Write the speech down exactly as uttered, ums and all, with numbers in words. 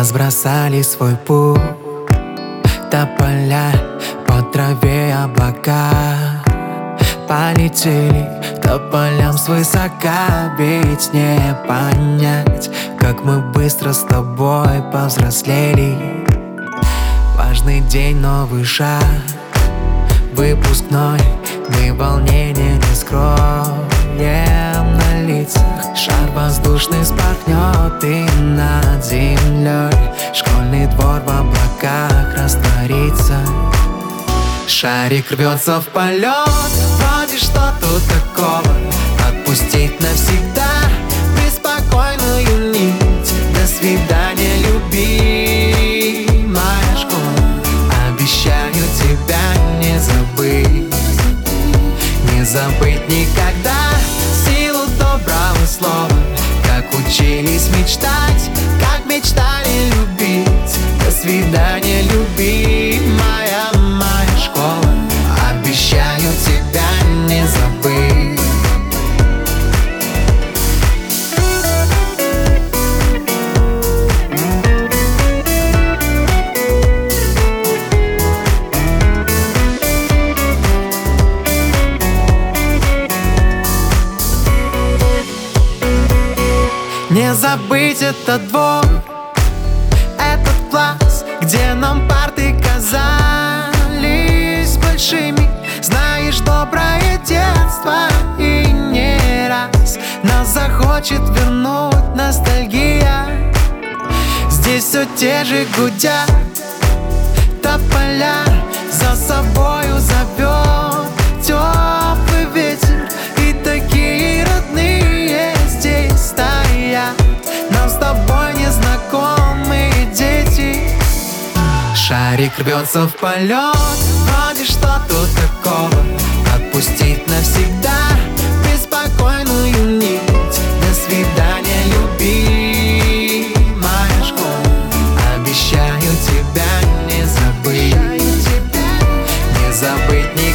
разбросали свой путь. Тополя по траве облака полетели тополям свысока. Ведь не понять, как мы быстро с тобой повзрослели. Важный день, новый шаг, выпускной. Мы волнение не скроем на лицах. Шар воздушный спорхнет и над землей школьный двор в облаках растворится. Шарик рвется в полет, вроде что тут такого. Отпустить навсегда беспокойную нить. До свидания, любимая школа. Обещаю тебя не забыть, не забыть никогда силу доброго слова. Как учились мечтать, как мечтали любить. До свидания, любимая моя школа. Обещаю тебя не забыть. Не забыть этот двор, этот класс, где нам парты казались большими. Знаешь, доброе детство и не раз нас захочет вернуть ностальгия. Здесь все те же гудят тополя, за собою зовет теплый ветер. И такие родные здесь стоят, нам с тобой незнакомые дети. Шарик рвется в полет, вроде что тут такого. Отпустить навсегда беспокойную нить. До свидания, любимая школа. Обещаю тебя не забыть, не забыть.